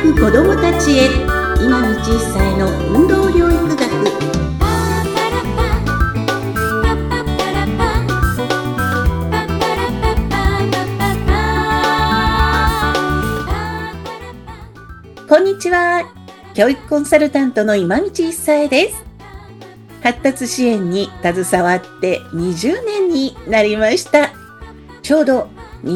く子どもたちへ今道一歳の運動療育学。こんにちは。教育コンサルタントの今道一歳です。発達支援に携わって20年になりました。ちょうど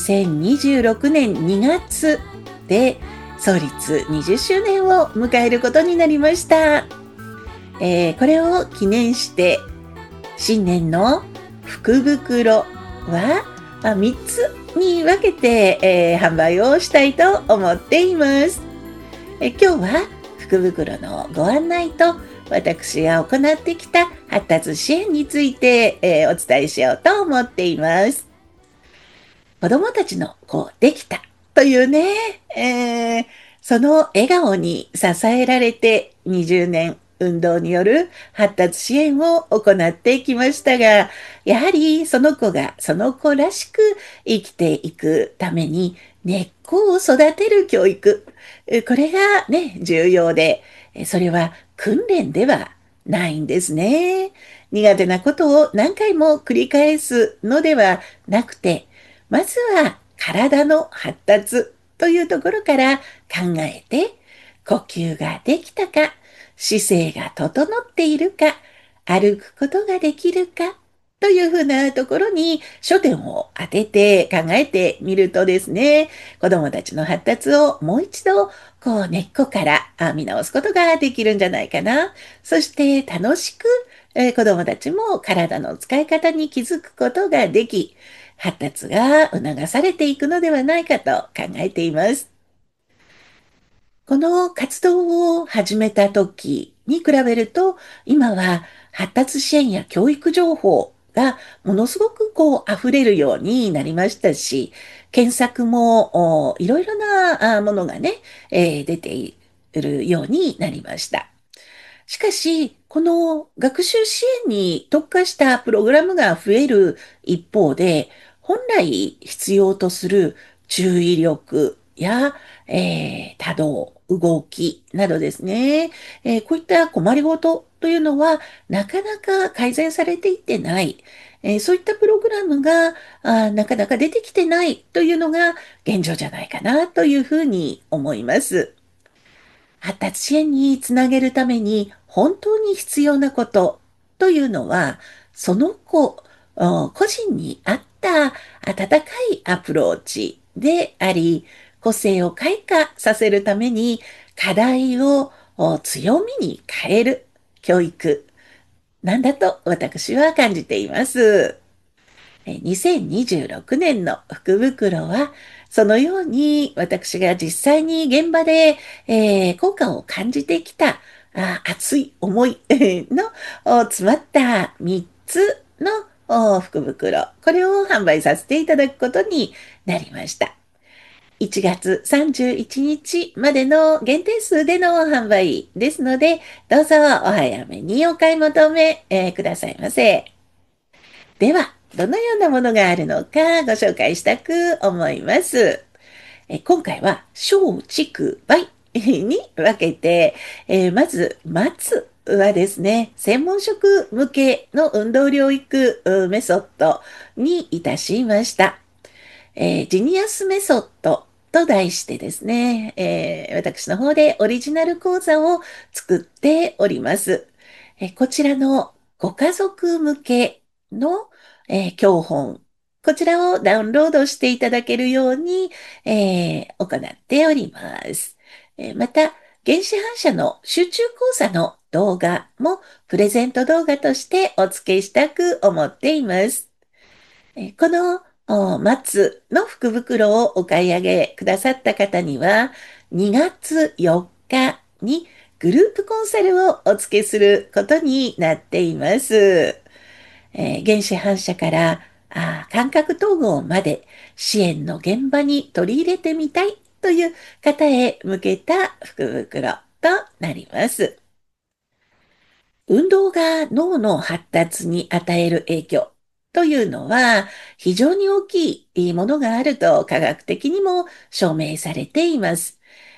2026年2月で創立20周年を迎えることになりました。これを記念して新年の福袋は3つに分けて、販売をしたいと思っています。今日は福袋のご案内と私が行ってきた発達支援について、お伝えしようと思っています。子どもたちのできたというね、その笑顔に支えられて20年運動による発達支援を行ってきましたが、やはりその子がその子らしく生きていくために根っこを育てる教育、これがね、重要で、それは訓練ではないんですね。苦手なことを何回も繰り返すのではなくて、まずは体の発達というところから考えて、呼吸ができたか、姿勢が整っているか、歩くことができるか、というふうなところに焦点を当てて考えてみるとですね、子どもたちの発達をもう一度根っこから見直すことができるんじゃないかな。そして楽しく、子どもたちも体の使い方に気づくことができ、発達が促されていくのではないかと考えています。この活動を始めた時に比べると、今は発達支援や教育情報がものすごく溢れるようになりましたし、検索もいろいろなものがね、出ているようになりました。しかし、この学習支援に特化したプログラムが増える一方で、本来必要とする注意力や、多動、動きなどですね、こういった困りごとというのはなかなか改善されていってない。そういったプログラムがなかなか出てきてないというのが現状じゃないかなというふうに思います。発達支援につなげるために本当に必要なことというのは、その子、個人に合った温かいアプローチであり、個性を開花させるために課題を強みに変える教育なんだと私は感じています。2026年の福袋は、そのように私が実際に現場で、効果を感じてきた熱い思いの詰まった3つの福袋、これを販売させていただくことになりました。1月31日までの限定数での販売ですので、どうぞお早めにお買い求め、くださいませ。では、どのようなものがあるのかご紹介したく思います。今回は小畜梅に分けて、まず松はですね、専門職向けの運動療育メソッドにいたしました。ジニアスメソッドと題してですね、私の方でオリジナル講座を作っております。こちらのご家族向けの、教本、こちらをダウンロードしていただけるように、行っております。また、原子反射の集中講座の動画もプレゼント動画としてお付けしたく思っています。この松の福袋をお買い上げくださった方には、2月4日にグループコンサルをお付けすることになっています。原子反射から感覚統合まで支援の現場に取り入れてみたいという方へ向けた福袋となります。運動が脳の発達に与える影響というのは非常に大きいものがあると科学的にも証明されています。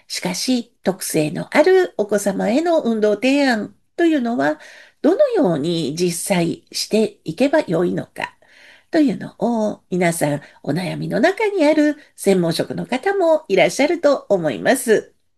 しかし、特性のあるお子様への運動提案というのは、どのように実際していけばよいのかというのを、皆さんお悩みの中にある専門職の方もいらっしゃると思います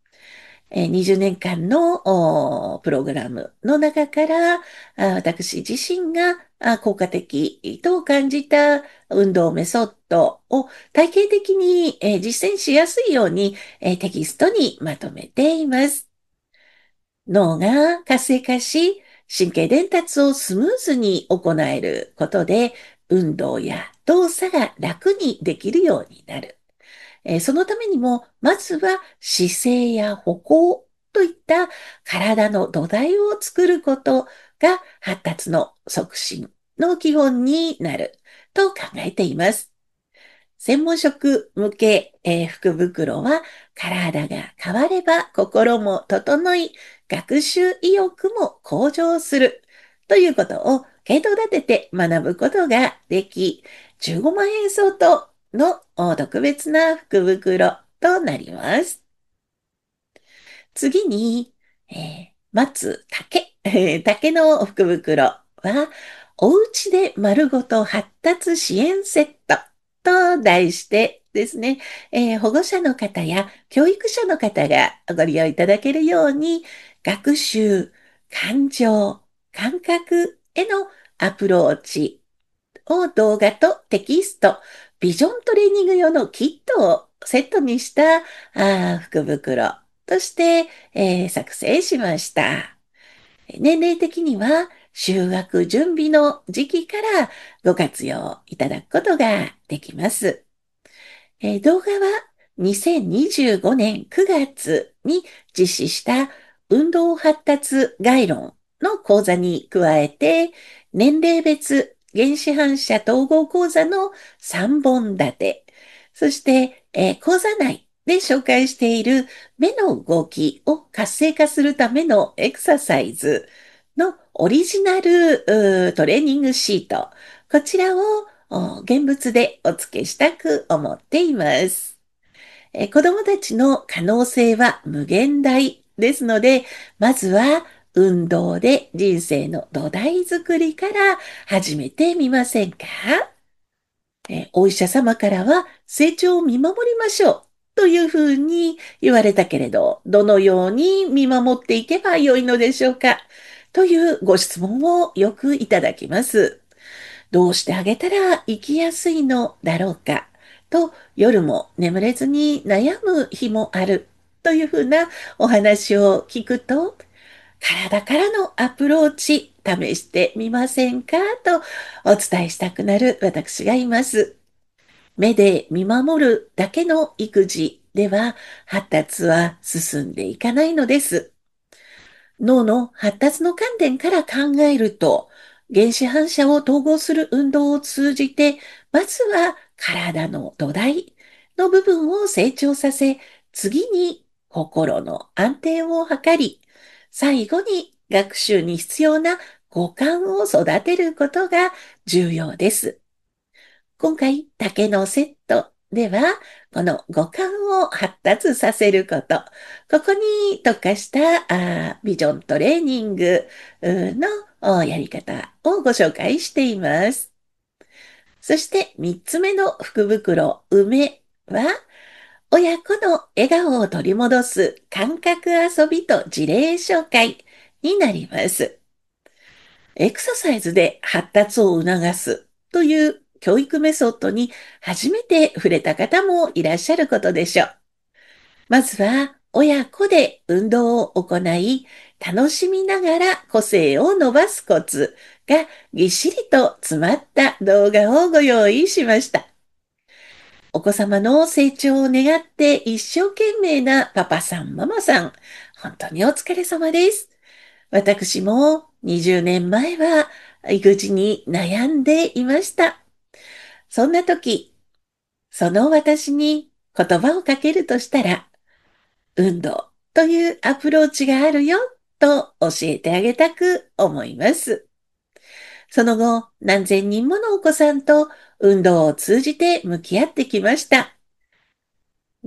。20年間のプログラムの中から、私自身が効果的と感じた運動メソッドを体系的に実践しやすいようにテキストにまとめています。脳が活性化し、神経伝達をスムーズに行えることで、運動や動作が楽にできるようになる。そのためにも、まずは姿勢や歩行といった体の土台を作ることが発達の促進の基本になると考えています。専門職向け、福袋は体が変われば心も整い、学習意欲も向上するということを系統立てて学ぶことができ、15万円相当の特別な福袋となります。次に、松竹。竹の福袋は、おうちで丸ごと発達支援セットと題してですね、保護者の方や教育者の方がご利用いただけるように、学習、感情、感覚へのアプローチを動画とテキスト、ビジョントレーニング用のキットをセットにした福袋として、作成しました。年齢的には就学準備の時期からご活用いただくことができます。動画は2025年9月に実施した運動発達概論の講座に加えて、年齢別原子反射統合講座の3本立て、そして、講座内で紹介している目の動きを活性化するためのエクササイズのオリジナルトレーニングシート、こちらを現物でお付けしたく思っています。子供たちの可能性は無限大ですので、まずは運動で人生の土台作りから始めてみませんか？お医者様からは成長を見守りましょうというふうに言われたけれど、どのように見守っていけばよいのでしょうかというご質問をよくいただきます。どうしてあげたら生きやすいのだろうかと夜も眠れずに悩む日もあるというふうなお話を聞くと、体からのアプローチ試してみませんかとお伝えしたくなる私がいます。目で見守るだけの育児では発達は進んでいかないのです。脳の発達の観点から考えると、原子反射を統合する運動を通じて、まずは体の土台の部分を成長させ、次に心の安定を図り、最後に学習に必要な五感を育てることが重要です。今回、竹のセットでは、この五感を発達させること、ここに特化したビジョントレーニングのやり方をご紹介しています。そして三つ目の福袋、梅は、親子の笑顔を取り戻す感覚遊びと事例紹介になります。エクササイズで発達を促すという教育メソッドに初めて触れた方もいらっしゃることでしょう。まずは親子で運動を行い、楽しみながら個性を伸ばすコツがぎっしりと詰まった動画をご用意しました。お子様の成長を願って一生懸命なパパさん、ママさん、本当にお疲れ様です。私も20年前は育児に悩んでいました。そんな時、その私に言葉をかけるとしたら、運動というアプローチがあるよと教えてあげたく思います。その後、何千人ものお子さんと運動を通じて向き合ってきました。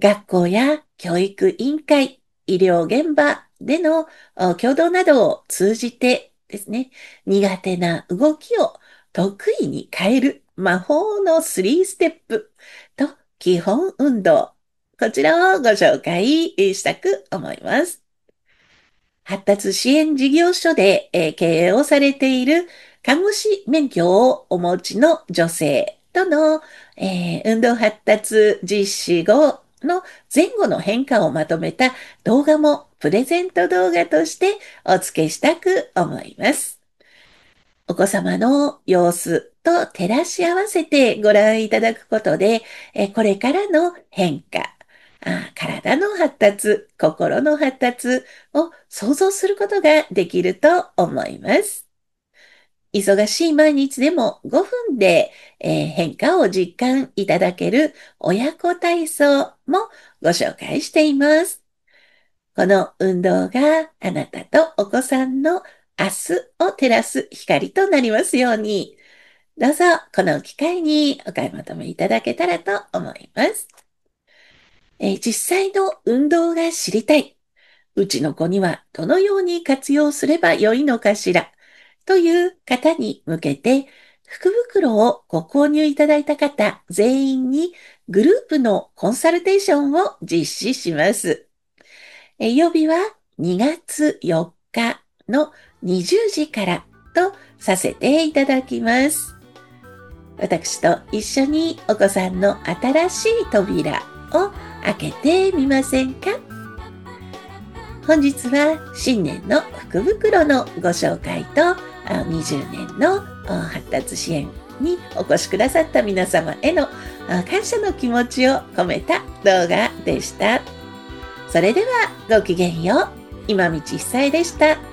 学校や教育委員会、医療現場での共同などを通じてですね、苦手な動きを得意に変える魔法の3ステップと基本運動。こちらをご紹介したく思います。発達支援事業所で、経営をされている看護師免許をお持ちの女性との、運動発達実施後の前後の変化をまとめた動画もプレゼント動画としてお付けしたく思います。お子様の様子と照らし合わせてご覧いただくことで、これからの変化、体の発達、心の発達を想像することができると思います。忙しい毎日でも5分で、変化を実感いただける親子体操もご紹介しています。この運動があなたとお子さんの明日を照らす光となりますように、どうぞこの機会にお買い求めいただけたらと思います。実際の運動が知りたい。うちの子にはどのように活用すればよいのかしらという方に向けて、福袋をご購入いただいた方全員にグループのコンサルテーションを実施します。曜日は2月4日の20時からとさせていただきます。私と一緒にお子さんの新しい扉を開けてみませんか？本日は新年の福袋のご紹介と20年の発達支援にお越しくださった皆様への感謝の気持ちを込めた動画でした。それではごきげんよう。今道久恵でした。